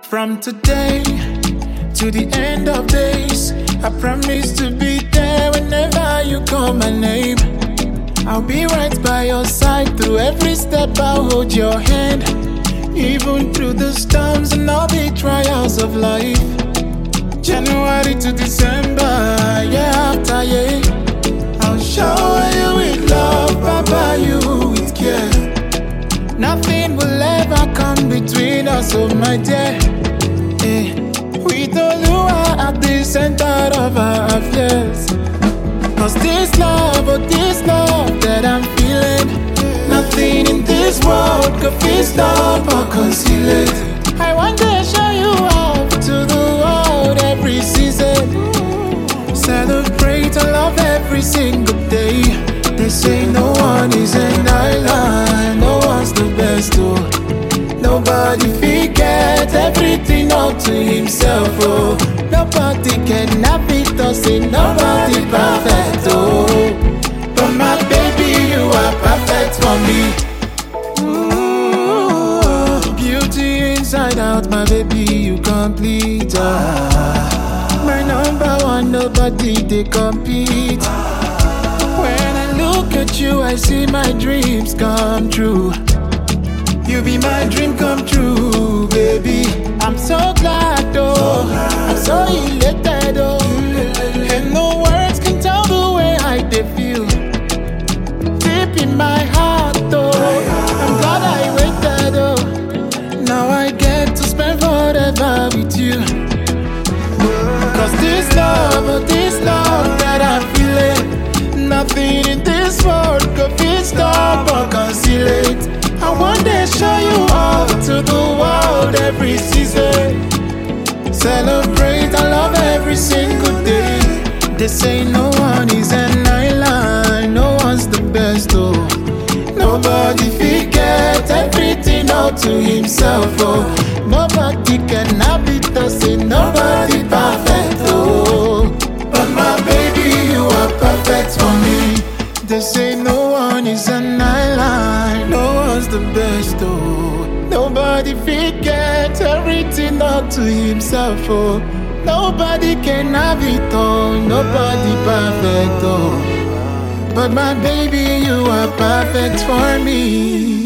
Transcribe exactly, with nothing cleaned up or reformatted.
From today to the end of days, I promise to be there whenever you call my name. I'll be right by your side through every step. I'll hold your hand, even through the storms and all the trials of life. January to December, year after year, I'll shower you with love, pamper you with care. Nothing will ever come between us, oh my dear. Eh, with Oluwa at the center of our affairs. Cause this love, oh this love that I'm feeling, nothing in this world could fit, stop or conceal it. I want to show you off to the world every season. Celebrate and love every single day. They say no one is an island, no one's the best, oh. Nobody forget everything all to himself, oh. Nobody can have it, or say nobody perfect, oh. But my baby, you are perfect for me. Ooh, beauty inside out, my baby, you complete, ah. My number one, nobody they compete. When I look at you, I see my dreams come true. You be my dream come true, baby. I'm so glad, oh, I'm so elated, oh. And no words can tell the way I dey feel. Deep in my heart, oh, I'm glad I waited, oh. Now I get to spend forever with you. Cause this love, oh, this love that I'm feeling, nothing in this world could fit, stop or conceal it. I want to show you off to the world every season. Celebrate and love every single day. They say no one is an island, no one's the best, oh. Nobody forget everything all to himself, oh. Nobody can have it, or say nobody perfect, oh. But my baby, you are perfect for me. They say no one is an island, no one's the best, oh. Nobody forget everything all to himself, oh. Nobody can have it all, nobody perfect, oh. But my baby, you are perfect for me.